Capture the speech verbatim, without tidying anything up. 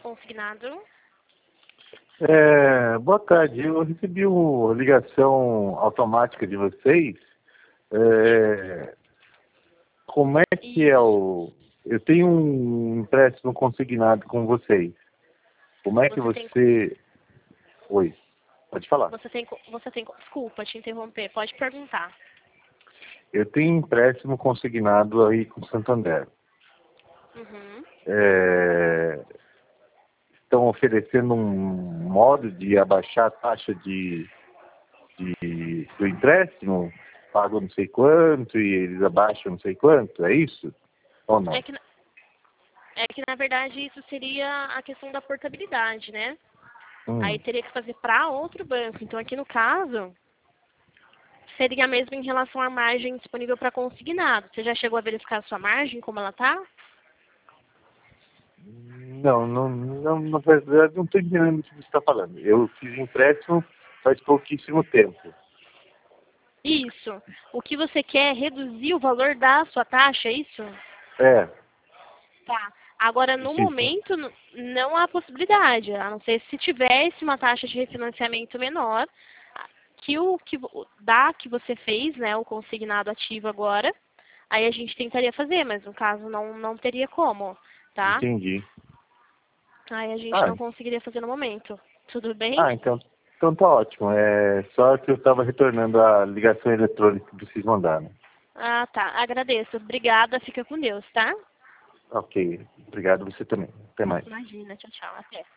consignado. É, boa tarde, eu recebi uma ligação automática de vocês. É, como é que é o... Eu tenho um empréstimo consignado com vocês. Como é que Você tem, você... Oi, pode falar. você tem, você tem, desculpa te interromper, pode perguntar. Eu tenho um empréstimo consignado aí com Santander. Uhum. É, estão oferecendo um modo de abaixar a taxa de, de, do empréstimo, pago não sei quanto e eles abaixam não sei quanto, é isso? Ou não? É que, na- é que, na verdade, isso seria a questão da portabilidade, né? Aí Hum. teria que fazer para outro banco. Então, aqui no caso, seria mesmo em relação à margem disponível para consignado. Você já chegou a verificar a sua margem, como ela tá? Não, não, não, na verdade não estou entendendo o que você está falando. Eu fiz empréstimo faz pouquíssimo tempo. Isso. O que você quer é reduzir o valor da sua taxa, é isso? É, Tá. Agora, no isso, isso. momento, n- não há possibilidade, a não ser se tivesse uma taxa de refinanciamento menor, que o que vo- da que você fez, né, o consignado ativo agora, aí a gente tentaria fazer, mas no caso não, não teria como, tá? Entendi. Aí a gente Ah, não conseguiria fazer no momento. Tudo bem? ah então, então tá ótimo. É só que eu estava retornando a ligação eletrônica que vocês mandaram. Ah, tá. Agradeço. Obrigada. Fica com Deus, tá? Ok, obrigado você também. Até mais. Imagina. Tchau, tchau. Até.